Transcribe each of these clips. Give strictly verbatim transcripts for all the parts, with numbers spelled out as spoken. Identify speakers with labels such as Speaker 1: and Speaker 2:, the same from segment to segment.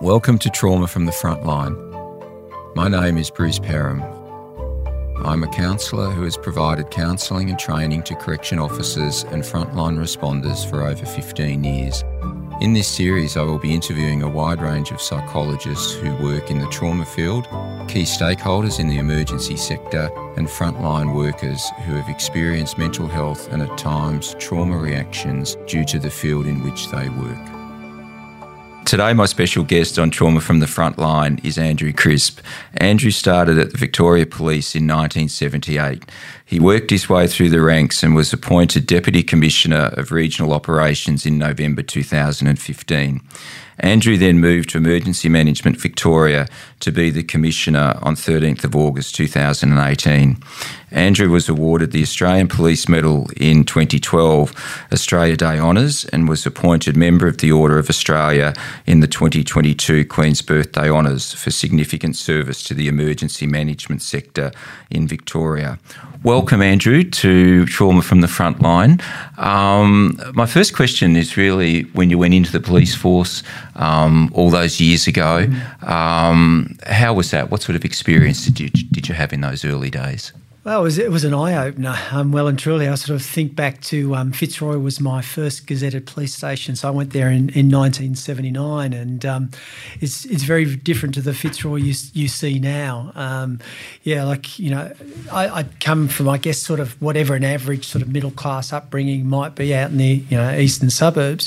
Speaker 1: Welcome to Trauma from the Frontline. My name is Bruce Perham. I'm a counsellor who has provided counselling and training to correction officers and frontline responders for over fifteen years. In this series, I will be interviewing a wide range of psychologists who work in the trauma field, key stakeholders in the emergency sector, and frontline workers who have experienced mental health and at times trauma reactions due to the field in which they work. Today, my special guest on Trauma from the Frontline is Andrew Crisp. Andrew started at the Victoria Police in nineteen seventy-eight. He worked his way through the ranks and was appointed Deputy Commissioner of Regional Operations in November two thousand fifteen. Andrew then moved to Emergency Management Victoria to be the Commissioner on thirteenth of August two thousand eighteen. Andrew was awarded the Australian Police Medal in twenty twelve Australia Day Honours and was appointed Member of the Order of Australia in the twenty twenty-two Queen's Birthday Honours for significant service to the emergency management sector in Victoria. Welcome, Andrew, to Trauma from the Frontline. Um, my first question is really, when you went into the police force um, all those years ago, um, how was that? What sort of experience did you, did you have in those early days?
Speaker 2: Well, it was, it was an eye-opener, um, well and truly. I sort of think back to um, Fitzroy was my first gazetted police station, so I went there in, in nineteen seventy-nine, and um, it's it's very different to the Fitzroy you, you see now. Um, yeah, like, you know, I, I come from, I guess, sort of whatever an average sort of middle-class upbringing might be out in the, you know, eastern suburbs,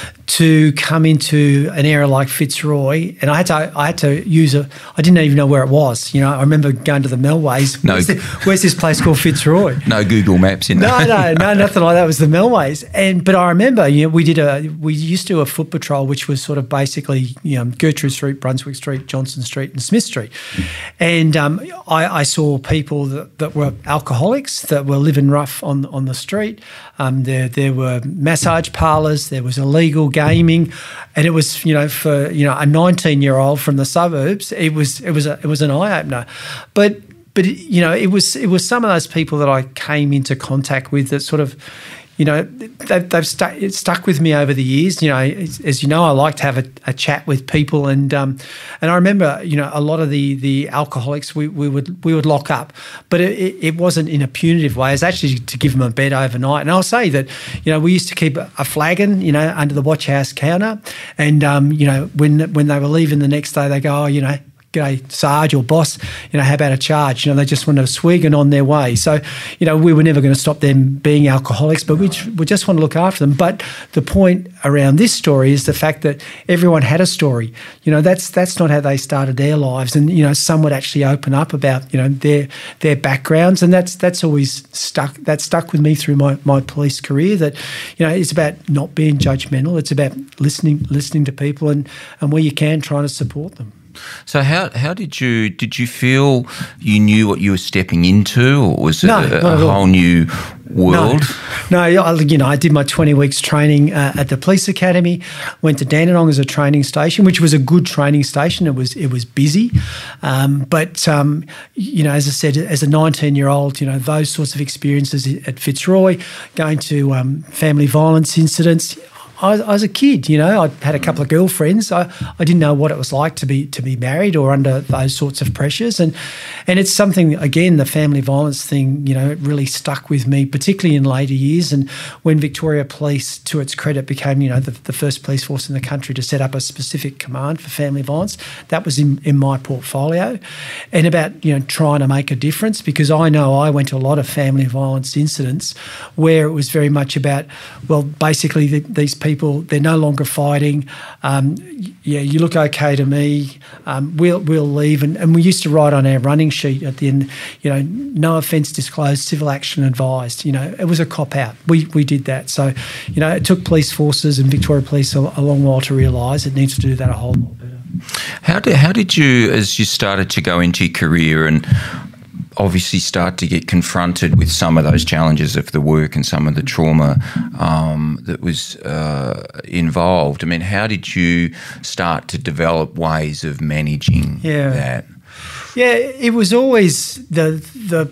Speaker 2: to come into an area like Fitzroy, and I had to I had to use a, I didn't even know where it was. You know, I remember going to the Melways.
Speaker 1: No.
Speaker 2: Where's, the, where's this place called Fitzroy?
Speaker 1: No Google Maps in there.
Speaker 2: No, no, no, nothing like that. It was the Melways. And but I remember, you know, we did a we used to do a foot patrol, which was sort of basically, you know, Gertrude Street, Brunswick Street, Johnson Street, and Smith Street. And um, I, I saw people that, that were alcoholics that were living rough on on the street. Um, there there were massage parlours. There was illegal gaming, and it was, you know, for, you know, a nineteen year old from the suburbs, it was it was a, it was an eye opener. But But, you know, it was it was some of those people that I came into contact with that sort of, you know, they've, they've stuck, it stuck with me over the years. You know, as, as you know, I like to have a, a chat with people, and um, and I remember, you know, a lot of the the alcoholics we, we would we would lock up, but it, it wasn't in a punitive way. It's actually to give them a bed overnight. And I'll say that, you know, we used to keep a flagon, you know, under the watch house counter, and um, you know, when when they were leaving the next day, they go, oh, you know, g'day, Sarge or boss, you know, how about a charge? You know, they just want to swig and on their way. So, you know, we were never going to stop them being alcoholics, but we, we just want to look after them. But the point around this story is the fact that everyone had a story. You know, that's that's not how they started their lives. And, you know, some would actually open up about, you know, their their backgrounds. And that's that's always stuck, that stuck with me through my, my police career, that, you know, it's about not being judgmental. It's about listening listening to people and, and where you can, trying to support them.
Speaker 1: So how how did you did you feel you knew what you were stepping into, or was it
Speaker 2: no,
Speaker 1: a, a whole new world?
Speaker 2: No, no I, you know, I did my twenty weeks training uh, at the police academy. Went to Dandenong as a training station, which was a good training station. It was it was busy, um, but um, you know, as I said, as a nineteen year old, you know, those sorts of experiences at Fitzroy, going to um, family violence incidents. I, I was a kid, you know. I had a couple of girlfriends. I, I didn't know what it was like to be to be married or under those sorts of pressures, and and it's something, again, the family violence thing, you know, it really stuck with me, particularly in later years. And when Victoria Police, to its credit, became, you know, the, the first police force in the country to set up a specific command for family violence, that was in, in my portfolio, and about, you know, trying to make a difference, because I know I went to a lot of family violence incidents where it was very much about, well, basically the, these people. People, they're no longer fighting. Um, yeah, you look okay to me. Um, we'll we'll leave, and, and we used to write on our running sheet at the end, you know, no offence disclosed, civil action advised. You know, it was a cop out. We we did that. So, you know, it took police forces and Victoria Police a, a long while to realise it needs to do that a whole lot better.
Speaker 1: How did how did you, as you started to go into your career and obviously start to get confronted with some of those challenges of the work and some of the trauma um, that was uh, involved? I mean, how did you start to develop ways of managing
Speaker 2: yeah.
Speaker 1: that?
Speaker 2: Yeah, it was always the the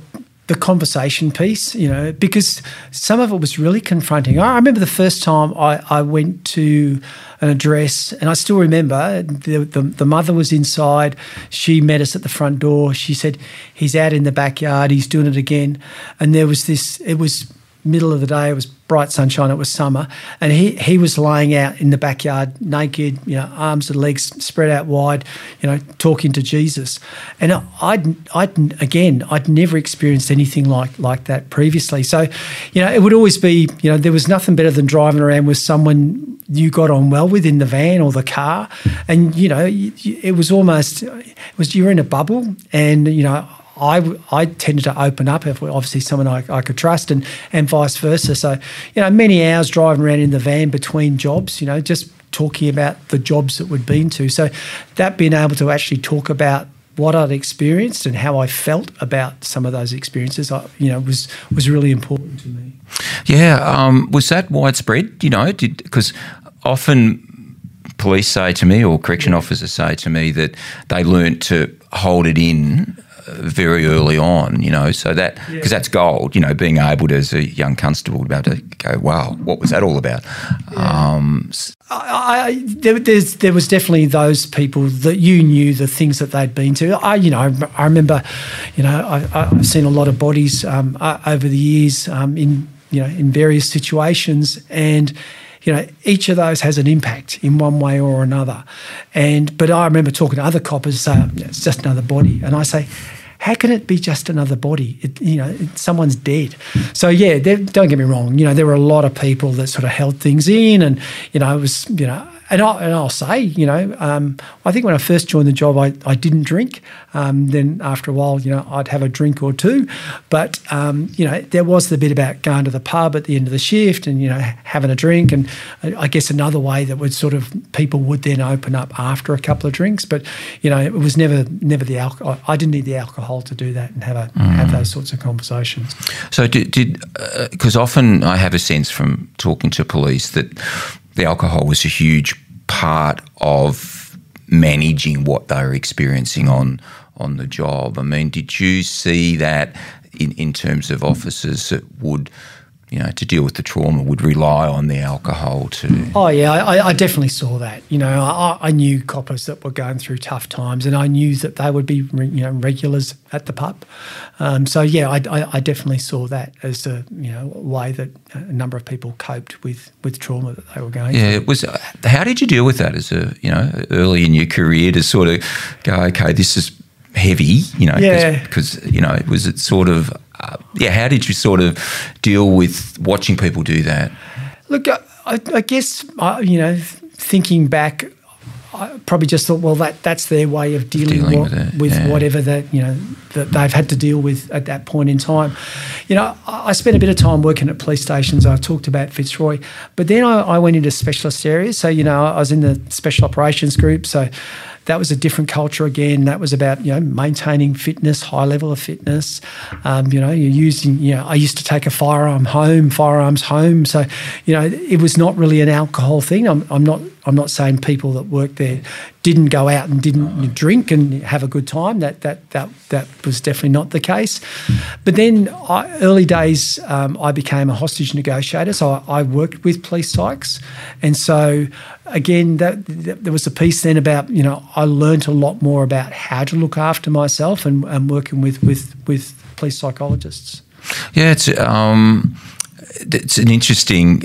Speaker 2: the conversation piece, you know, because some of it was really confronting. I remember the first time I, I went to an address, and I still remember the, the the mother was inside. She met us at the front door. She said, he's out in the backyard, he's doing it again. And there was this, it was middle of the day, it was bright sunshine, it was summer, and he he was laying out in the backyard naked, you know, arms and legs spread out wide, you know, talking to Jesus. And I'd I'd again I'd never experienced anything like like that previously. So, you know, it would always be, you know, there was nothing better than driving around with someone you got on well with in the van or the car, and you know, it was almost it was you were in a bubble, and you know. I, I tended to open up if obviously someone I, I could trust, and, and vice versa. So, you know, many hours driving around in the van between jobs, you know, just talking about the jobs that we'd been to. So that being able to actually talk about what I'd experienced and how I felt about some of those experiences, I, you know, was was really important to me.
Speaker 1: Yeah. Um, was that widespread, you know, because often police say to me, or correction officers say to me, that they learnt to hold it in very early on, you know, so that, because yeah. that's gold, you know, being able to, as a young constable, to be able to go, wow, what was that all about? Yeah. Um,
Speaker 2: I, I, there, there's, there was definitely those people that you knew the things that they'd been to. I, you know, I, I remember, you know, I, I've seen a lot of bodies um, over the years um, in, you know, in various situations, and you know, each of those has an impact in one way or another. And but I remember talking to other coppers saying, it's just another body. And I say, how can it be just another body? It, you know, it, someone's dead. So, yeah, don't get me wrong. You know, there were a lot of people that sort of held things in, and, you know, it was, you know, and, I, and I'll say, you know, um, I think when I first joined the job, I, I didn't drink. Um, then after a while, you know, I'd have a drink or two. But, um, you know, there was the bit about going to the pub at the end of the shift and, you know, having a drink. And I guess another way that would sort of, people would then open up after a couple of drinks. But, you know, it was never never the alcohol. I didn't need the alcohol to do that and have a mm. have those sorts of conversations.
Speaker 1: So did, did because uh, often I have a sense from talking to police that the alcohol was a huge part of managing what they were experiencing on on the job. I mean, did you see that in, in terms of officers that would, you know, to deal with the trauma, would rely on the alcohol to...
Speaker 2: Oh, yeah, I, I definitely saw that. You know, I, I knew coppers that were going through tough times, and I knew that they would be, you know, regulars at the pub. Um, so, yeah, I, I, I definitely saw that as a, you know, way that a number of people coped with, with trauma that they were going
Speaker 1: yeah,
Speaker 2: through.
Speaker 1: It was, how did you deal with that as a, you know, early in your career to sort of go, okay, this is heavy, you know,
Speaker 2: yeah.
Speaker 1: because, you know, was it sort of... Uh, yeah, how did you sort of deal with watching people do that?
Speaker 2: Look, I, I guess, uh, you know, thinking back, I probably just thought, well, that that's their way of dealing, dealing what, with, with yeah. whatever that, you know, that they've had to deal with at that point in time. You know, I, I spent a bit of time working at police stations. I talked about Fitzroy, but then I, I went into specialist areas. So, you know, I was in the special operations group, so that was a different culture again. That was about, you know, maintaining fitness, high level of fitness. Um, you know, you're using, you know, I used to take a firearm home, firearms home. So, you know, it was not really an alcohol thing. I'm, I'm not I'm not saying people that worked there didn't go out and didn't drink and have a good time. That that that that was definitely not the case. But then I, early days, um, I became a hostage negotiator. So I, I worked with police psychs, and so again, that, that there was a piece then about, you know, I learned a lot more about how to look after myself and, and working with, with with police psychologists.
Speaker 1: Yeah, it's um, it's an interesting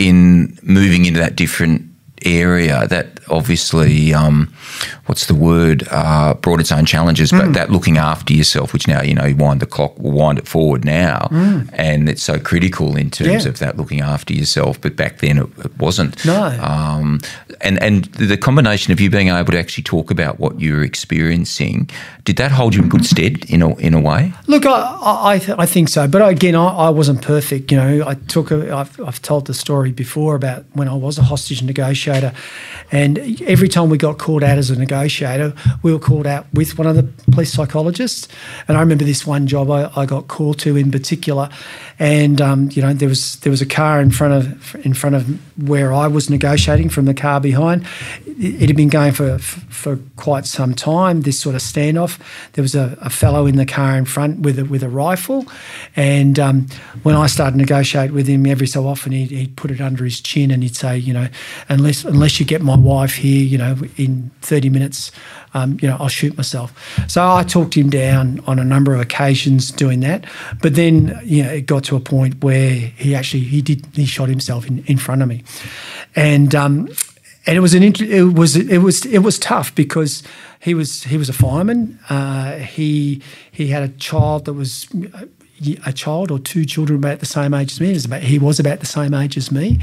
Speaker 1: in moving into that different area that obviously, um, what's the word, uh, brought its own challenges, but mm. that looking after yourself, which now, you know, you wind the clock, we'll wind it forward now, mm. and it's so critical in terms yeah. of that looking after yourself, but back then it, it wasn't.
Speaker 2: No.
Speaker 1: Um, and, and the combination of you being able to actually talk about what you were experiencing, did that hold you in good stead in a, in a way?
Speaker 2: Look, I I, th- I think so, but again, I, I wasn't perfect. You know, I took a, I've, I've told the story before about when I was a hostage negotiator, and And every time we got called out as a negotiator, we were called out with one of the police psychologists. And I remember this one job I, I got called to in particular, and um, you know there was there was a car in front of in front of where I was negotiating from the car behind. It, it had been going for for quite some time. This sort of standoff. There was a, a fellow in the car in front with a, with a rifle, and um, when I started to negotiate with him, every so often he'd, he'd put it under his chin and he'd say, you know, unless unless you get my wife here, you know, in thirty minutes, um, you know, I'll shoot myself. So I talked him down on a number of occasions doing that. But then, you know, it got to a point where he actually he did he shot himself in, in front of me, and um, and it was an it was it was it was tough because he was he was a fireman. Uh, he he had a child that was. a child or two children about the same age as me. He was about, he was about the same age as me.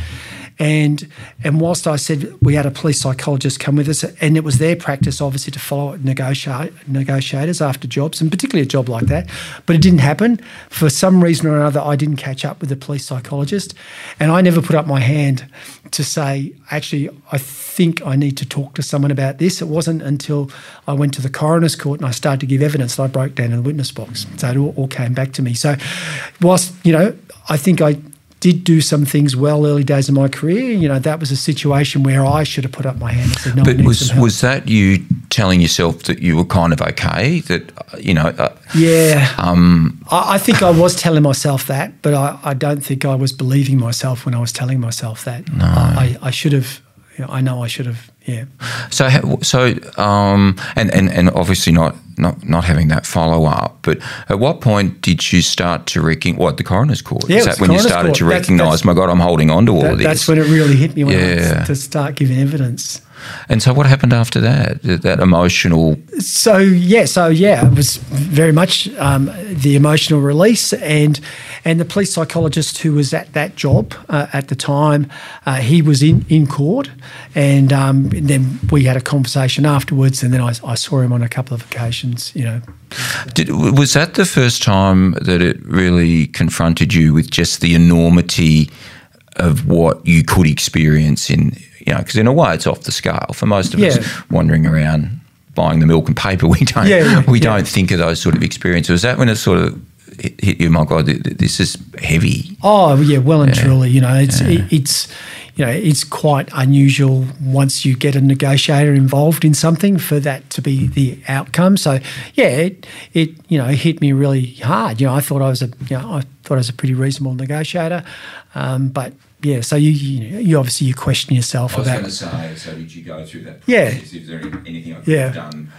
Speaker 2: And and whilst I said we had a police psychologist come with us, and it was their practice, obviously, to follow negotiate, negotiators after jobs, and particularly a job like that, but it didn't happen. For some reason or another, I didn't catch up with the police psychologist, and I never put up my hand to say, actually, I think I need to talk to someone about this. It wasn't until I went to the coroner's court and I started to give evidence that I broke down in the witness box. So it all, all came back to me. So whilst, you know, I think I did do some things well early days of my career, you know, that was a situation where I should have put up my hand and said, no,
Speaker 1: but
Speaker 2: I need
Speaker 1: was,
Speaker 2: some help.
Speaker 1: was that you telling yourself that you were kind of okay, that, you know... Uh,
Speaker 2: yeah.
Speaker 1: Um,
Speaker 2: I, I think I was telling myself that, but I, I don't think I was believing myself when I was telling myself that.
Speaker 1: No.
Speaker 2: I, I, I should have, you know, I know I should have, yeah.
Speaker 1: So, so, um, and, and, and obviously not, not not having that follow up. But at what point did you start to reckon? What, the coroner's court?
Speaker 2: Yeah,
Speaker 1: is that when you started
Speaker 2: court.
Speaker 1: to
Speaker 2: That's,
Speaker 1: recognise?
Speaker 2: that's,
Speaker 1: My God, I'm holding on to all
Speaker 2: that,
Speaker 1: of this.
Speaker 2: That's when it really hit me when
Speaker 1: yeah.
Speaker 2: I was to start giving evidence.
Speaker 1: And so, what happened after that? That emotional.
Speaker 2: So yeah, so yeah, it was very much um, the emotional release, and and the police psychologist who was at that job uh, at the time, uh, he was in, in court, and, um, and then we had a conversation afterwards, and then I, I saw him on a couple of occasions, you know.
Speaker 1: Did, was that the first time that it really confronted you with just the enormity of what you could experience in, you know, because in a way it's off the scale for most of
Speaker 2: yeah.
Speaker 1: us wandering around buying the milk and paper. We don't,
Speaker 2: yeah, yeah,
Speaker 1: we
Speaker 2: yeah.
Speaker 1: don't think of those sort of experiences. Was that when it sort of hit you? My God, this is heavy.
Speaker 2: Oh yeah, well and
Speaker 1: yeah.
Speaker 2: truly. You know, it's
Speaker 1: yeah.
Speaker 2: it, it's you know it's quite unusual once you get a negotiator involved in something for that to be the outcome. So yeah, it it you know hit me really hard. You know, I thought I was a you know I thought I was a pretty reasonable negotiator, um, but. Yeah, so you you, know, you obviously you question yourself
Speaker 1: I was
Speaker 2: about.
Speaker 1: going to say, so did you go through that?
Speaker 2: Yeah.
Speaker 1: Process? Is there anything I could
Speaker 2: yeah.
Speaker 1: have done?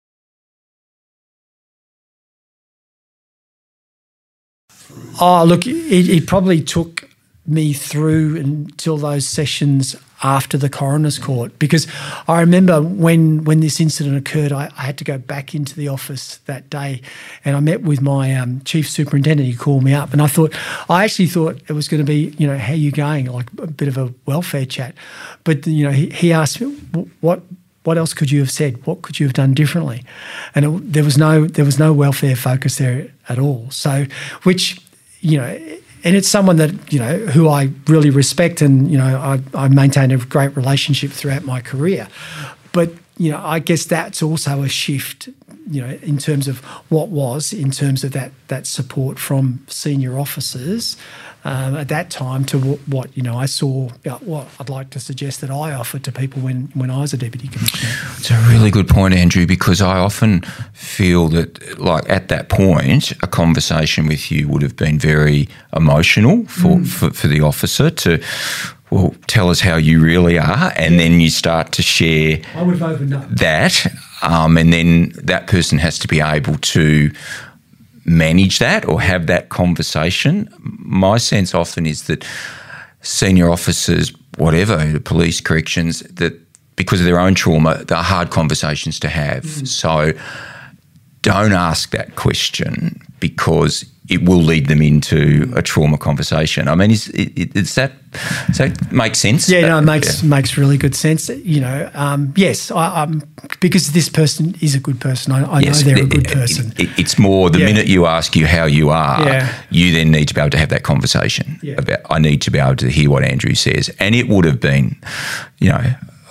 Speaker 2: Oh, look, it, it probably took me through until those sessions after the coroner's court, because I remember when when this incident occurred, I, I had to go back into the office that day, and I met with my um, chief superintendent. He called me up, and I thought, I actually thought it was going to be, you know, how you going, like a bit of a welfare chat, but you know, he, he asked me what. What else could you have said? What could you have done differently? And it, there was no there was no welfare focus there at all. So, which, you know, and it's someone that, you know, who I really respect, and, you know, I, I maintained a great relationship throughout my career. But, you know, I guess that's also a shift, you know, in terms of what was, in terms of that that support from senior officers um, at that time to what, what, you know, I saw, you know, what I'd like to suggest that I offered to people when, when I was a Deputy Commissioner.
Speaker 1: It's a really good point, Andrew, because I often feel that, like, at that point, a conversation with you would have been very emotional for, mm. for, for the officer to, well, tell us how you really are, and then you start to share
Speaker 2: I would have opened up.
Speaker 1: that, um, and then that person has to be able to manage that or have that conversation. My sense often is that senior officers, whatever, police, corrections, that because of their own trauma, they're hard conversations to have. Mm. So don't ask that question, because it will lead them into a trauma conversation. I mean, is, is that does that make sense?
Speaker 2: Yeah, no, it makes yeah. makes really good sense. You know, um, yes, I, um, because this person is a good person. I, I
Speaker 1: yes,
Speaker 2: know they're
Speaker 1: it,
Speaker 2: a good person.
Speaker 1: It, it's more the yeah. minute you ask you how you are,
Speaker 2: yeah.
Speaker 1: you then need to be able to have that conversation
Speaker 2: yeah.
Speaker 1: about, I need to be able to hear what Andrew says. And it would have been, you know,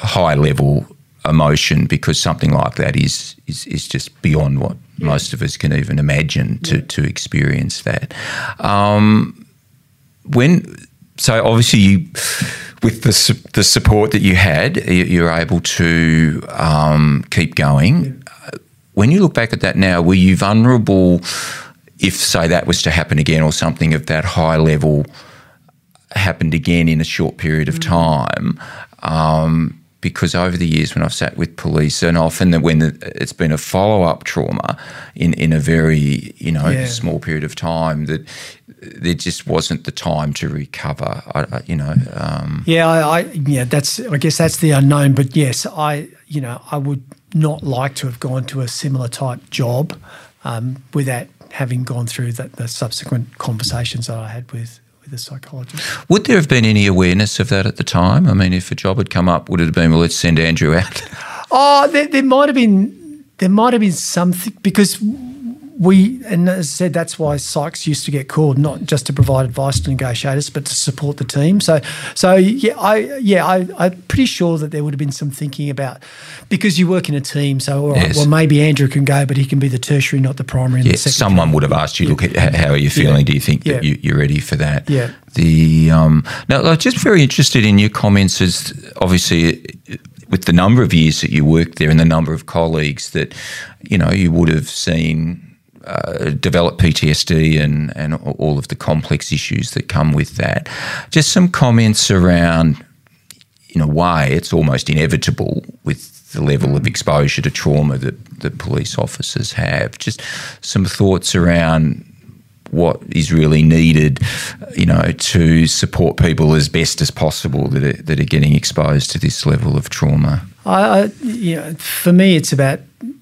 Speaker 1: high level emotion, because something like that is is, is just beyond what yeah. most of us can even imagine to, yeah. to experience that. Um, when so obviously you, with the su- the support that you had, you, you're able to um, keep going. Yeah. When you look back at that now, were you vulnerable if, say, that was to happen again, or something of that high level happened again in a short period of time? Um, because over the years when I've sat with police, and often that when the, it's been a follow-up trauma in, in a very, you know, yeah. small period of time, that there just wasn't the time to recover, I, I, you know. Um.
Speaker 2: Yeah, I, I, yeah, that's, I guess that's the unknown. But yes, I, you know, I would not like to have gone to a similar type job um, without having gone through that, the subsequent conversations that I had with with a psychologist.
Speaker 1: Would there have been any awareness of that at the time? I mean, if a job had come up, would it have been, well, let's send Andrew out?
Speaker 2: Oh, there, there might have been, there might have been something, because we, and as I said, that's why psychs used to get called, not just to provide advice to negotiators, but to support the team. So, so yeah, I, yeah, I, I'm pretty sure that there would have been some thinking about, because you work in a team. So, all right, yes. well, maybe Andrew can go, but he can be the tertiary, not the primary. And
Speaker 1: yeah,
Speaker 2: the secondary.
Speaker 1: Someone would have asked you, look, yeah. how are you feeling? Yeah. Do you think
Speaker 2: yeah.
Speaker 1: that you, you're ready for that?
Speaker 2: Yeah.
Speaker 1: The um, now, I'm just very interested in your comments, as obviously with the number of years that you worked there and the number of colleagues that, you know, you would have seen Uh, develop P T S D and, and all of the complex issues that come with that. Just some comments around, in a way, it's almost inevitable with the level of exposure to trauma that, that police officers have. Just some thoughts around what is really needed, you know, to support people as best as possible that are, that are getting exposed to this level of trauma.
Speaker 2: I, I, you know, for me, it's about,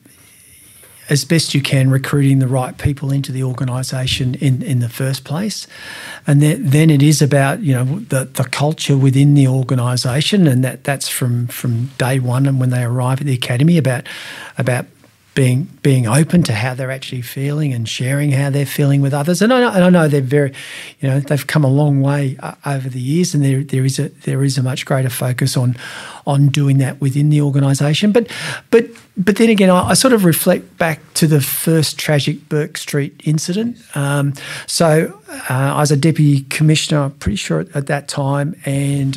Speaker 2: as best you can, recruiting the right people into the organisation in, in the first place. And then, then it is about, you know, the, the culture within the organisation, and that, that's from, from day one and when they arrive at the academy, about about being being open to how they're actually feeling and sharing how they're feeling with others. And I know, and I know they're very, you know, they've come a long way uh, over the years, and there there is a there is a much greater focus on on doing that within the organisation. But but but then again, I, I sort of reflect back to the first tragic Bourke Street incident. Um, so uh, I was a deputy commissioner, I'm pretty sure at, at that time, and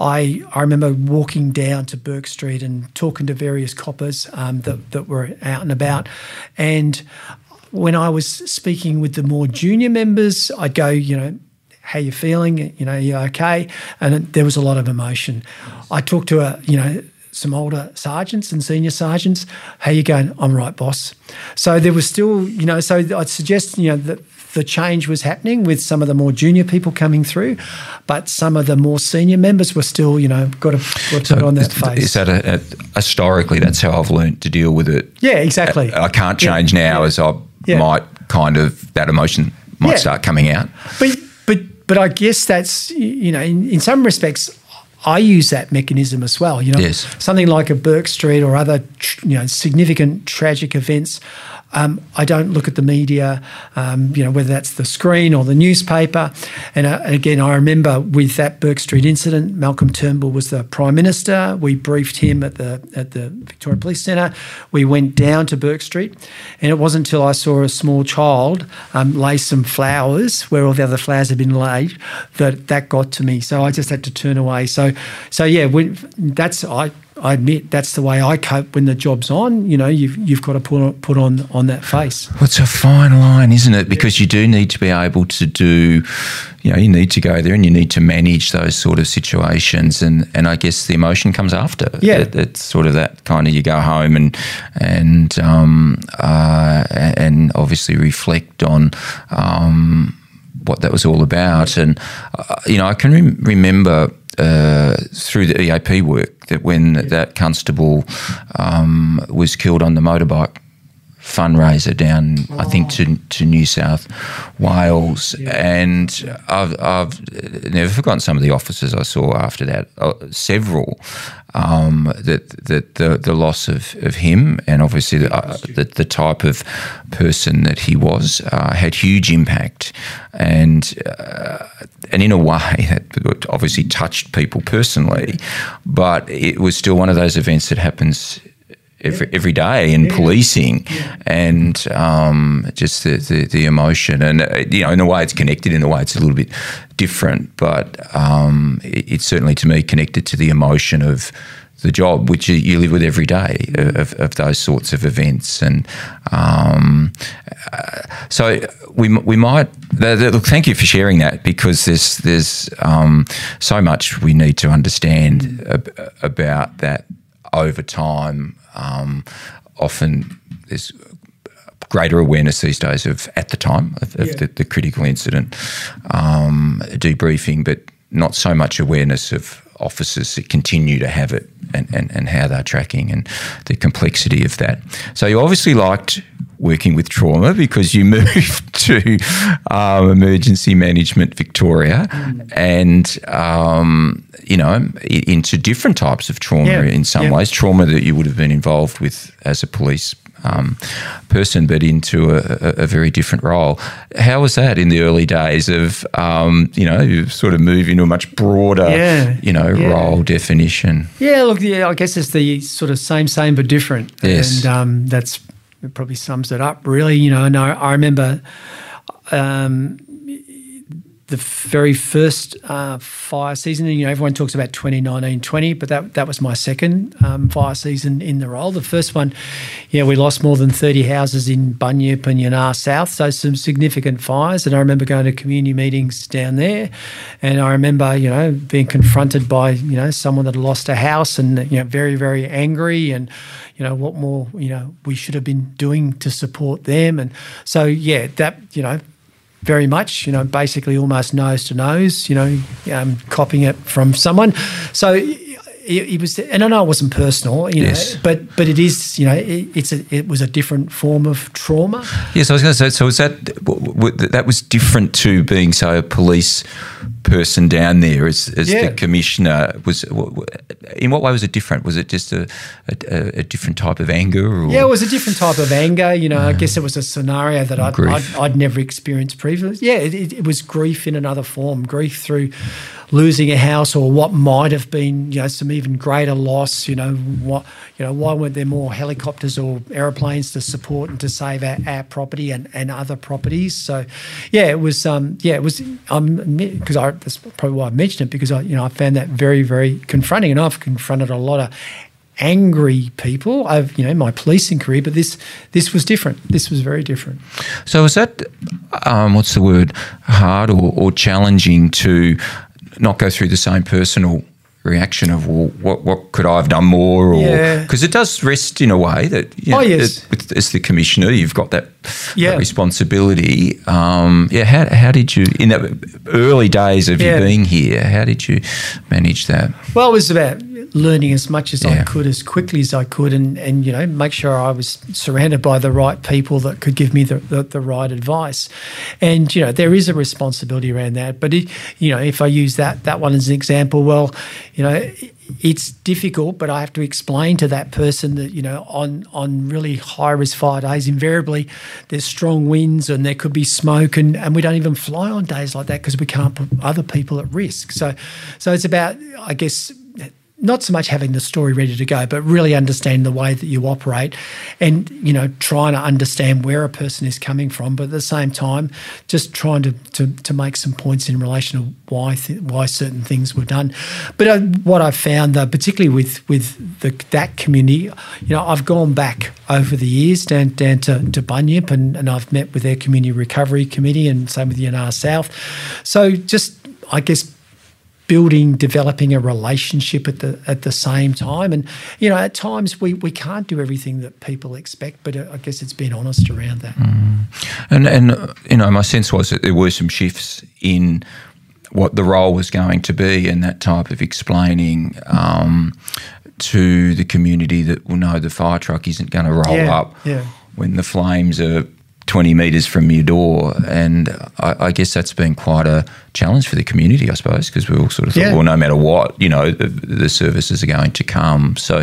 Speaker 2: I I remember walking down to Bourke Street and talking to various coppers um, that that were out and about. And when I was speaking with the more junior members, I'd go, you know, how you feeling? You know, you okay? And it, there was a lot of emotion. I talked to a, you know, some older sergeants and senior sergeants. How you going? I'm right, boss. So there was still, you know, so I'd suggest, you know, that the change was happening with some of the more junior people coming through, but some of the more senior members were still, you know, got to, got to so put on that face.
Speaker 1: Is that a, a, historically, that's how I've learned to deal with it?
Speaker 2: Yeah, exactly.
Speaker 1: I, I can't change yeah. now yeah. as I yeah. might kind of, that emotion might yeah. start coming out.
Speaker 2: But but but I guess that's, you know, in, in some respects, I use that mechanism as well. You know,
Speaker 1: yes.
Speaker 2: something like a Bourke Street or other, you know, significant tragic events. Um, I don't look at the media, um, you know, whether that's the screen or the newspaper. And uh, again, I remember with that Bourke Street incident, Malcolm Turnbull was the Prime Minister. We briefed him at the at the Victoria Police Centre. We went down to Bourke Street, and it wasn't until I saw a small child um, lay some flowers where all the other flowers had been laid that that got to me. So I just had to turn away. So, so yeah, when, that's I. I admit that's the way I cope when the job's on. You know, you've you've got to put put on on that face.
Speaker 1: Well, it's a fine line, isn't it? Because you do need to be able to do, you know, you need to go there and you need to manage those sort of situations, and, and I guess the emotion comes after.
Speaker 2: Yeah,
Speaker 1: it, it's sort of that kind of, you go home and and um uh and obviously reflect on um what that was all about, and uh, you know, I can re- remember. Uh, through the E A P work, that when yeah. that constable um, was killed on the motorbike fundraiser down, oh. I think, to to New South Wales, yeah. and I've, I've never forgotten some of the officers I saw after that. Uh, several um, that that the the loss of, of him, and obviously the, uh, the the type of person that he was, uh, had huge impact, and uh, and in a way that obviously touched people personally, but it was still one of those events that happens every every day in yeah. policing, yeah. and um, just the, the the emotion, and uh, you know, in a way it's connected, in a way it's a little bit different, but um, it, it's certainly to me connected to the emotion of the job, which you live with every day, of, of those sorts of events, and um, uh, so we we might. Look, thank you for sharing that, because there's there's um, so much we need to understand ab- about that over time. Um, often there's greater awareness these days of, at the time, of, of yeah. the, the critical incident um, debriefing, but not so much awareness of officers that continue to have it, and, and, and how they're tracking and the complexity of that. So you obviously liked working with trauma, because you moved to um, Emergency Management Victoria, mm. and um, you know, into different types of trauma yeah. in some yeah. ways, trauma that you would have been involved with as a police um, person, but into a, a, a very different role. How was that in the early days of, um, you know, you sort of move into a much broader, yeah. you know, yeah. role definition? Yeah,
Speaker 2: look, yeah, I guess it's the sort of same, same but different.
Speaker 1: Yes.
Speaker 2: And um, that's it probably sums it up, really. You know, and I, I remember um, the very first uh, fire season, and, you know, everyone talks about twenty nineteen twenty, but that that was my second um, fire season in the role. The first one, yeah, we lost more than thirty houses in Bunyip and Yanar South, so some significant fires. And I remember going to community meetings down there, and I remember, you know, being confronted by, you know, someone that had lost a house, and, you know, very, very angry, and, you know, what more, you know, we should have been doing to support them. And so, yeah, that, you know, very much, you know, basically almost nose to nose, you know, um, copying it from someone. So it, it was, and I know it wasn't personal, you
Speaker 1: yes.
Speaker 2: know, but but it is, you know, it, it's a, it was a different form of trauma.
Speaker 1: Yes, I was going to say, so was that, that was different to being, say, a police person down there as, as yeah. the commissioner? Was, in what way was it different? Was it just a, a, a different type of anger? Or?
Speaker 2: Yeah, it was a different type of anger. You know, yeah. I guess it was a scenario that I'd, I'd, I'd never experienced previously. Yeah, it, it was grief in another form, grief through losing a house, or what might have been, you know, some even greater loss. You know, what, you know, why weren't there more helicopters or aeroplanes to support and to save our, our property and, and other properties? So, yeah, it was. Um, yeah, it was. Um, because I. That's probably why I mentioned it, because I, you know, I found that very, very confronting, and I've confronted a lot of angry people. I've, you know, in my policing career, but this this was different. This was very different.
Speaker 1: So was that, um, what's the word, hard or, or challenging to not go through the same personal reaction of, well, what what could I have done more? Or because yeah. it does rest in a way that, you know,
Speaker 2: oh, yes.
Speaker 1: it, as the commissioner, you've got that,
Speaker 2: yeah.
Speaker 1: that responsibility. Um, yeah, how how did you, in the early days of yeah. you being here, how did you manage that?
Speaker 2: Well, it was about learning as much as
Speaker 1: yeah.
Speaker 2: I could, as quickly as I could, and, and you know, make sure I was surrounded by the right people that could give me the, the, the right advice. And, you know, there is a responsibility around that. But, it, you know, if I use that that one as an example, well, you know, it's difficult, but I have to explain to that person that, you know, on, on really high-risk fire days, invariably there's strong winds and there could be smoke, and, and we don't even fly on days like that because we can't put other people at risk. So, so it's about, I guess, not so much having the story ready to go, but really understanding the way that you operate, and, you know, trying to understand where a person is coming from, but at the same time, just trying to to, to make some points in relation to why th- why certain things were done. But uh, what I've found, though, particularly with with the, that community, you know, I've gone back over the years down down to, to Bunyip, and, and I've met with their community recovery committee, and same with Yanar South. So just, I guess, building, developing a relationship at the at the same time. And, you know, at times we, we can't do everything that people expect, but I guess it's being honest around that.
Speaker 1: Mm. And, and uh, you know, my sense was that there were some shifts in what the role was going to be, and that type of explaining um, to the community that, well, no, the fire truck isn't going to roll
Speaker 2: yeah,
Speaker 1: up
Speaker 2: yeah.
Speaker 1: when the flames are twenty metres from your door. And I, I guess that's been quite a challenge for the community, I suppose, because we all sort of thought,
Speaker 2: Yeah.
Speaker 1: well, no matter what, you know, the, the services are going to come. So,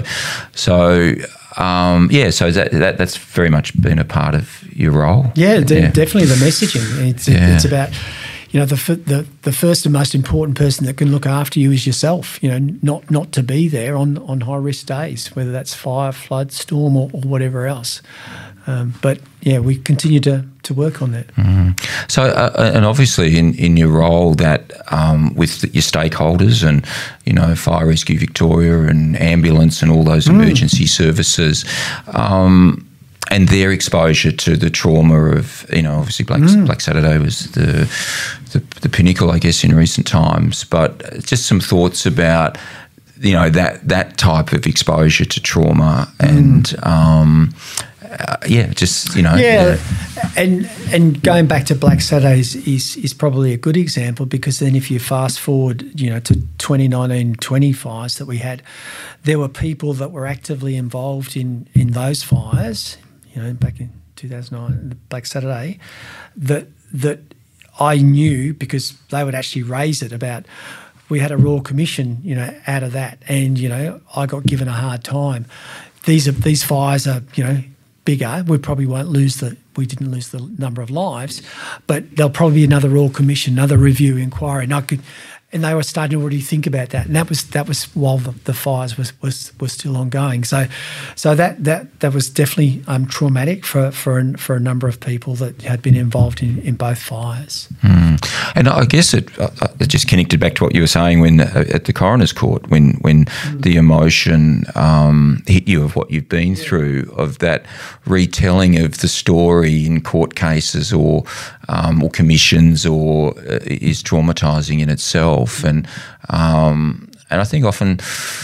Speaker 1: so um, yeah, so that, that that's very much been a part of your role.
Speaker 2: Yeah, de- yeah. definitely the messaging. It's yeah. it's about, you know, the, the the first and most important person that can look after you is yourself. You know, not not to be there on, on high risk days, whether that's fire, flood, storm, or, or whatever else. Um, but yeah, we continue to, to work on that.
Speaker 1: Mm. So, uh, and obviously, in, in your role, that um, with your stakeholders and you know, Fire Rescue Victoria and ambulance and all those mm. emergency services, um, and their exposure to the trauma of you know, obviously Black, mm. Black Saturday was the, the the pinnacle, I guess, in recent times. But just some thoughts about you know that that type of exposure to trauma and. Mm. Um, Uh, yeah, just, you know.
Speaker 2: Yeah, yeah. And and going back to Black Saturdays is is probably a good example, because then if you fast forward, you know, to twenty nineteen twenty fires that we had, there were people that were actively involved in, in those fires, you know, back in two thousand nine, Black Saturday, that that I knew, because they would actually raise it about, we had a Royal Commission, you know, out of that, and, you know, I got given a hard time. These are these fires are, you know, bigger. We probably won't lose the, we didn't lose the number of lives, but there'll probably be another Royal Commission, another review inquiry. And I could, and they were starting to already think about that. And that was that was while the, the fires was, was was still ongoing. So, so that that that was definitely um, traumatic for for for a number of people that had been involved in, in both fires.
Speaker 1: Mm. And I guess it, uh, it just connected back to what you were saying when uh, at the coroner's court, when when mm. the emotion um, hit you of what you've been yeah. through, of that retelling of the story in court cases or um, or commissions, or uh, is traumatising in itself. And um, and I think often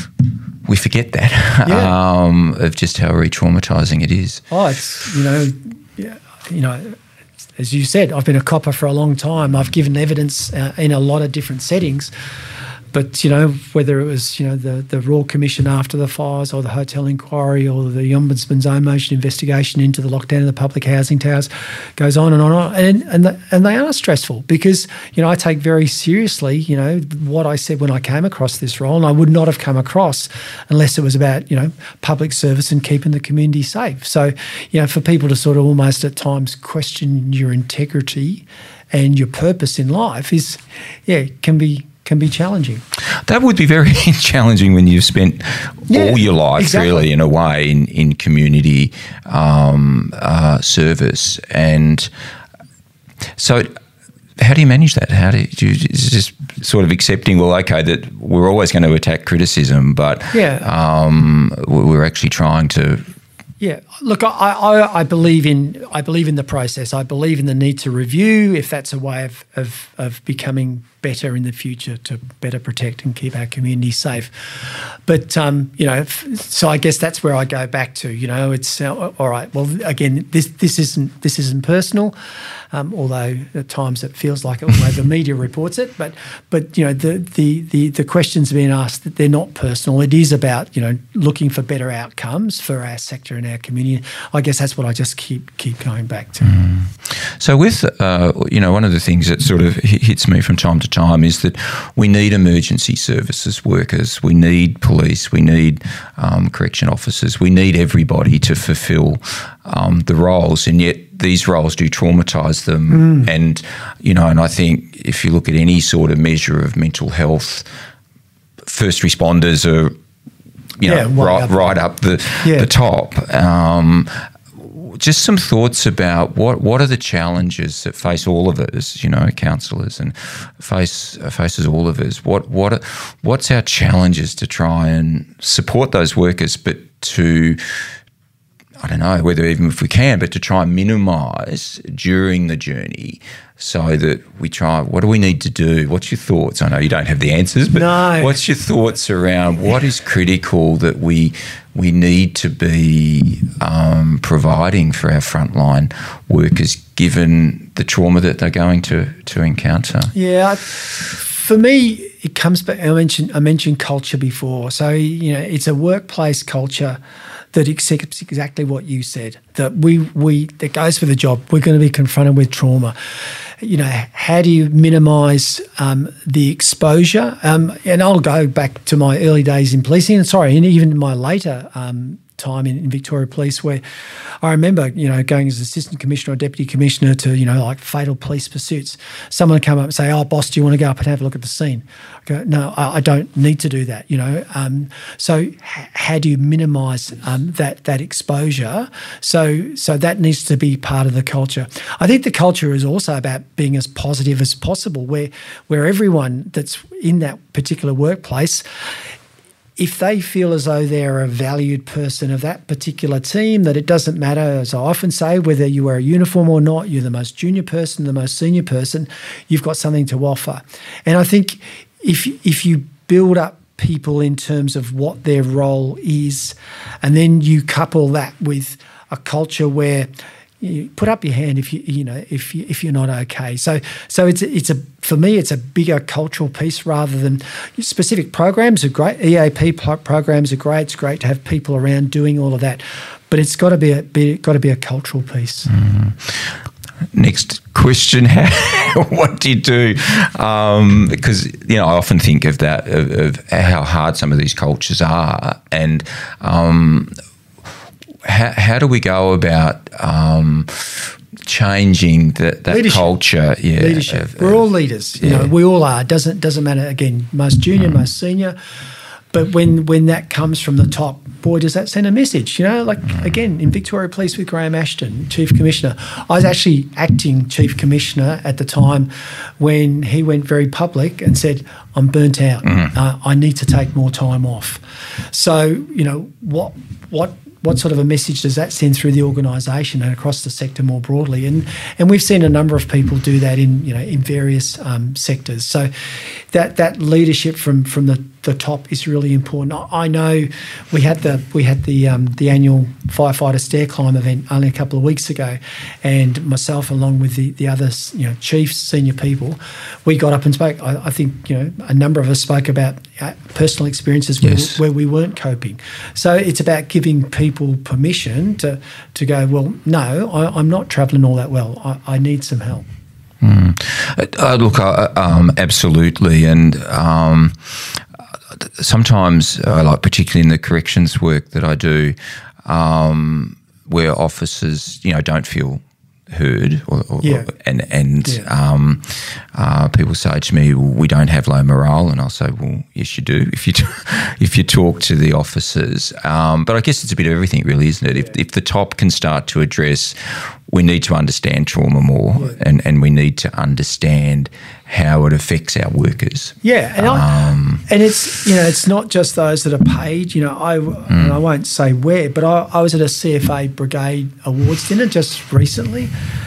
Speaker 1: we forget that yeah. um, of just how re-traumatising it is.
Speaker 2: Oh, it's you know, yeah, you know, as you said, I've been a copper for a long time. I've given evidence uh, in a lot of different settings. But, you know, whether it was, you know, the, the Royal Commission after the fires, or the hotel inquiry, or the Ombudsman's own motion investigation into the lockdown of the public housing towers, goes on and on and on. And, and, the, and they are stressful, because, you know, I take very seriously, you know, what I said when I came across this role, and I would not have come across unless it was about, you know, public service and keeping the community safe. So, you know, for people to sort of almost at times question your integrity and your purpose in life is, yeah, can be... can be challenging.
Speaker 1: That would be very challenging when you've spent yeah, all your life, exactly. really, in a way, in, in community um, uh, service. And so how do you manage that? How do you, do you just sort of accepting, well, okay, that we're always going to attack criticism, but
Speaker 2: yeah.
Speaker 1: um, we're actually trying to...
Speaker 2: Yeah, look, I, I, I believe in I believe in the process. I believe in the need to review, if that's a way of, of, of becoming better in the future, to better protect and keep our community safe. But um, you know, so I guess that's where I go back to. You know, it's uh, all right. Well, again, this this isn't this isn't personal, um, although at times it feels like it, the way the media reports it. But but you know, the the the the questions being asked, that they're not personal. It is about, you know, looking for better outcomes for our sector and our community. I guess that's what I just keep keep going back to.
Speaker 1: Mm. So with, uh, you know, one of the things that sort of hits me from time to time is that we need emergency services workers, we need police, we need um, correction officers, we need everybody to fulfil um, the roles, and yet these roles do traumatise them. Mm. And, you know, and I think if you look at any sort of measure of mental health, first responders are, you know, yeah, right, up right up the, yeah. the top. Um, just some thoughts about what, what are the challenges that face all of us, you know, counsellors, and face faces all of us. What what are, what's our challenges to try and support those workers, but to, I don't know whether even if we can, but to try and minimise during the journey, so that we try, what do we need to do? What's your thoughts? I know you don't have the answers, but
Speaker 2: no.
Speaker 1: What's your thoughts around what is critical that we we need to be um, providing for our frontline workers, given the trauma that they're going to, to encounter?
Speaker 2: Yeah, for me, it comes back, I mentioned, I mentioned culture before. So, you know, it's a workplace culture that accepts exactly what you said, that we, we that goes for the job. We're going to be confronted with trauma. You know, how do you minimise um, the exposure? Um, and I'll go back to my early days in policing, and sorry, and even my later um, time in, in Victoria Police, where I remember, you know, going as assistant commissioner or deputy commissioner to, you know, like fatal police pursuits. Someone would come up and say, "Oh, boss, do you want to go up and have a look at the scene?" I go, "No, I, I don't need to do that." You know, um, so h- how do you minimise um, that that exposure? So, so that needs to be part of the culture. I think the culture is also about being as positive as possible, where where everyone that's in that particular workplace, if they feel as though they're a valued person of that particular team, that it doesn't matter, as I often say, whether you wear a uniform or not, you're the most junior person, the most senior person, you've got something to offer. And I think if if you build up people in terms of what their role is, and then you couple that with a culture where you put up your hand if you you know if you, if you're not okay. So so it's it's a for me it's a bigger cultural piece rather than specific programs are great. E A P programs are great. It's great to have people around doing all of that, but it's got to be a be, got to be a cultural piece.
Speaker 1: Mm. Next question: what do you do? Um, because you know I often think of that of, of how hard some of these cultures are, and um, How, how do we go about um, changing that, that
Speaker 2: Leadership.
Speaker 1: culture? Yeah,
Speaker 2: Leadership.
Speaker 1: Of,
Speaker 2: We're all leaders.
Speaker 1: Yeah.
Speaker 2: You know, we all are. Doesn't doesn't matter. Again, most junior, mm. most senior. But when when that comes from the top, boy, does that send a message. You know, like mm. again in Victoria Police with Graham Ashton, Chief Commissioner. I was actually acting Chief Commissioner at the time when he went very public and said, "I'm burnt out. Mm. Uh, I need to take more time off." So you know what what. What sort of a message does that send through the organisation and across the sector more broadly? And and we've seen a number of people do that in you know in various um, sectors. So that that leadership from from the, the top is really important. I, I know we had the we had the um, the annual firefighter stair climb event only a couple of weeks ago, and myself along with the the other you know chiefs, senior people, we got up and spoke. I, I think you know a number of us spoke about uh, personal experiences where,
Speaker 1: yes.
Speaker 2: where we weren't coping. So it's about giving people people permission to to go, well, no, I, I'm not travelling all that well. I, I need some help.
Speaker 1: Mm. Uh, look, uh, um, absolutely. And um, sometimes, uh, like particularly in the corrections work that I do, um, where officers, you know, don't feel heard, or, or,
Speaker 2: yeah.
Speaker 1: and and
Speaker 2: yeah.
Speaker 1: um, uh, people say to me, well, "We don't have low morale," and I'll say, "Well, yes, you do. If you t- if you talk to the officers." Um, but I guess it's a bit of everything, really, isn't it?
Speaker 2: Yeah.
Speaker 1: If if the top can start to address, we need to understand trauma more,
Speaker 2: yeah.
Speaker 1: and and we need to understand how it affects our workers.
Speaker 2: Yeah, and
Speaker 1: um,
Speaker 2: I, and it's you know it's not just those that are paid. You know, I mm. and I won't say where, but I, I was at a C F A Brigade Awards dinner just recently,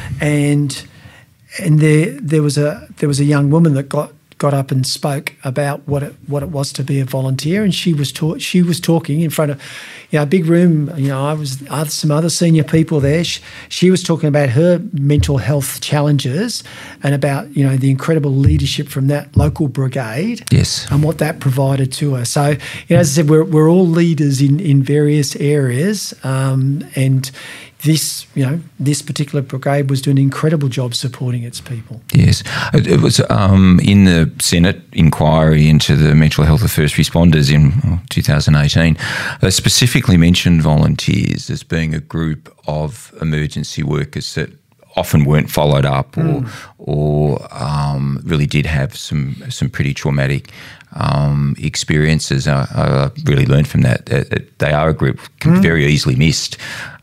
Speaker 2: and and there there was a there was a young woman that got got up and spoke about what it what it was to be a volunteer, and she was ta- she was talking in front of you know a big room. You know, I was other, some other senior people there. She, she was talking about her mental health challenges and about you know the incredible leadership from that local brigade.
Speaker 1: Yes,
Speaker 2: and what that provided to her. So you know, as I said, we're we're all leaders in in various areas, um, and. This, you know, this particular brigade was doing an incredible job supporting its people.
Speaker 1: Yes, it, it was um, in the Senate inquiry into the mental health of first responders in oh, two thousand eighteen. They specifically mentioned volunteers as being a group of emergency workers that often weren't followed up, or mm. or um, really did have some some pretty traumatic um, experiences. I, I really learned from that that they are a group mm. very easily missed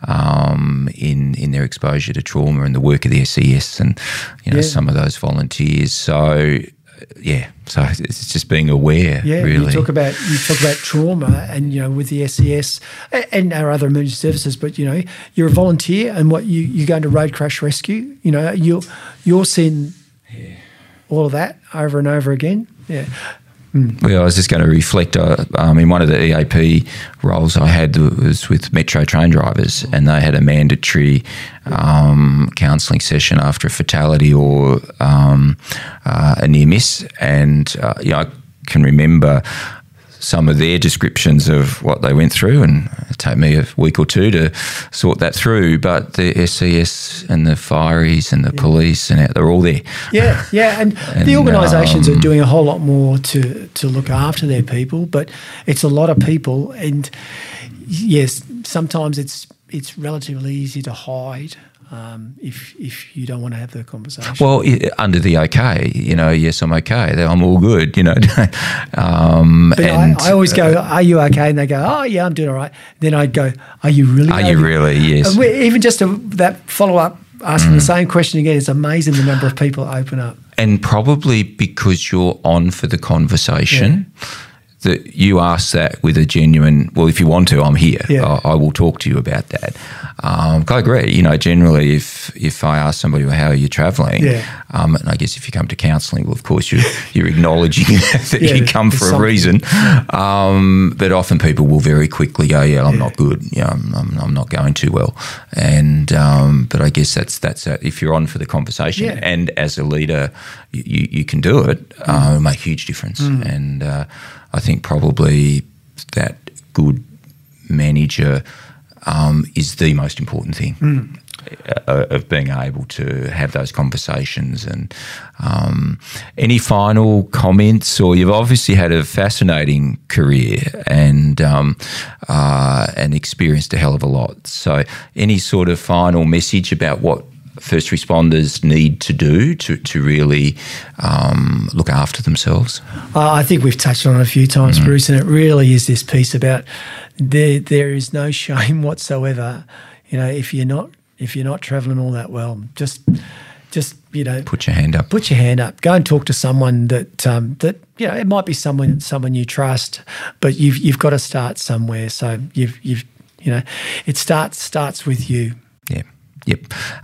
Speaker 1: um, in in their exposure to trauma and the work of the S E S and you know yeah. some of those volunteers. So. Yeah, so it's just being aware.
Speaker 2: Yeah,
Speaker 1: really.
Speaker 2: you talk about you talk about trauma, and you know with the S E S and our other emergency services. But you know you're a volunteer, and what you you go into road crash rescue. You know you're you're seeing yeah. all of that over and over again. Yeah. Mm.
Speaker 1: Well, I was just going to reflect. Uh, um, in one of the E A P roles I had was with Metro train drivers, and they had a mandatory um, counselling session after a fatality or um, uh, a near miss. And uh, you know, I can remember some of their descriptions of what they went through, and it take me a week or two to sort that through. But the S C S and the fireys and the yeah. police, and they're all there.
Speaker 2: Yeah, yeah, and, and the organisations um, are doing a whole lot more to to look after their people, but it's a lot of people, and yes, sometimes it's it's relatively easy to hide. Um, if if you don't want to have the conversation.
Speaker 1: Well, under the okay, you know, yes, I'm okay, I'm all good, you know. um,
Speaker 2: but and, I, I always go, are you okay? And they go, oh, yeah, I'm doing all right. Then I'd go, are you really?
Speaker 1: Are you really, yes.
Speaker 2: And even just a, that follow-up, asking mm. the same question again, it's amazing the number of people that open up.
Speaker 1: And probably because you're on for the conversation, yeah. that you ask that with a genuine, well, if you want to, I'm here. Yeah. I, I will talk to you about that. Um, I agree. You know, generally, if if I ask somebody, well, how are you travelling? Yeah. Um, and I guess if you come to counselling, well, of course, you're, you're acknowledging that yeah, you come for a reason. Um, but often people will very quickly go, yeah, I'm yeah. not good. Yeah, I'm, I'm, I'm not going too well. And um, but I guess that's that's a, if you're on for the conversation, yeah. and as a leader, you, you can do it. Mm. Uh, it'll make a huge difference. Mm. And uh, I think probably that good manager um, is the most important thing mm. uh, of being able to have those conversations. And um, any final comments? Or you've obviously had a fascinating career and um, uh, and experienced a hell of a lot. So any sort of final message about what first responders need to do to, to really um, look after themselves?
Speaker 2: Uh, I think we've touched on it a few times, mm-hmm. Bruce, and it really is this piece about there there is no shame whatsoever. You know, if you're not if you're not travelling all that well, just just you know,
Speaker 1: put your hand up.
Speaker 2: Put your hand up. Go and talk to someone that um, that you know. It might be someone someone you trust, but you've you've got to start somewhere. So you've you've you know, it starts starts with you.
Speaker 1: Yeah. Yep.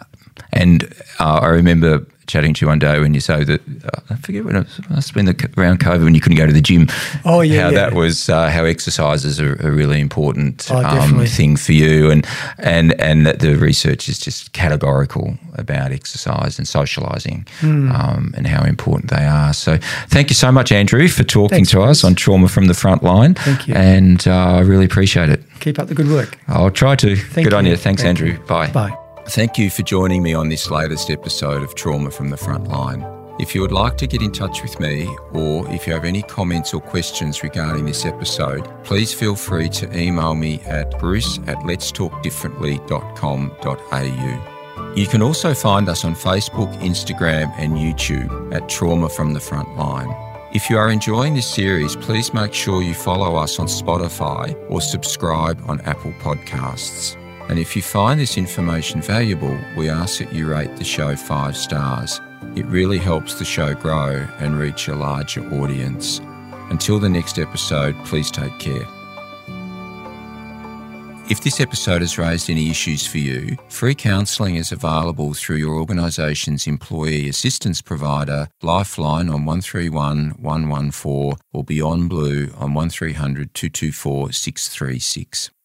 Speaker 1: And uh, I remember chatting to you one day when you say that, uh, I forget when it must have been the, around COVID when you couldn't go to the gym.
Speaker 2: Oh, yeah.
Speaker 1: How
Speaker 2: yeah.
Speaker 1: that was, uh, how exercise is a, a really important
Speaker 2: oh,
Speaker 1: um, thing for you. And, and, and that the research is just categorical about exercise and socialising mm. um, and how important they are. So thank you so much, Andrew, for talking Thanks, to us on Trauma from the Front Line.
Speaker 2: Thank you.
Speaker 1: And uh, I really appreciate it.
Speaker 2: Keep up the good work.
Speaker 1: I'll try to.
Speaker 2: Thank
Speaker 1: Good
Speaker 2: you.
Speaker 1: on you. Thanks,
Speaker 2: Thank
Speaker 1: Andrew.
Speaker 2: you.
Speaker 1: Bye.
Speaker 2: Bye.
Speaker 1: Thank you for joining me on this latest episode of Trauma from the Front Line. If you would like to get in touch with me, or if you have any comments or questions regarding this episode, please feel free to email me at bruce at lets talk differently dot com dot a u. You can also find us on Facebook, Instagram and YouTube at Trauma from the Front Line. If you are enjoying this series, please make sure you follow us on Spotify or subscribe on Apple Podcasts. And if you find this information valuable, we ask that you rate the show five stars. It really helps the show grow and reach a larger audience. Until the next episode, please take care. If this episode has raised any issues for you, free counselling is available through your organisation's employee assistance provider, Lifeline on one three one, one one four or Beyond Blue on one three hundred, two two four, six three six.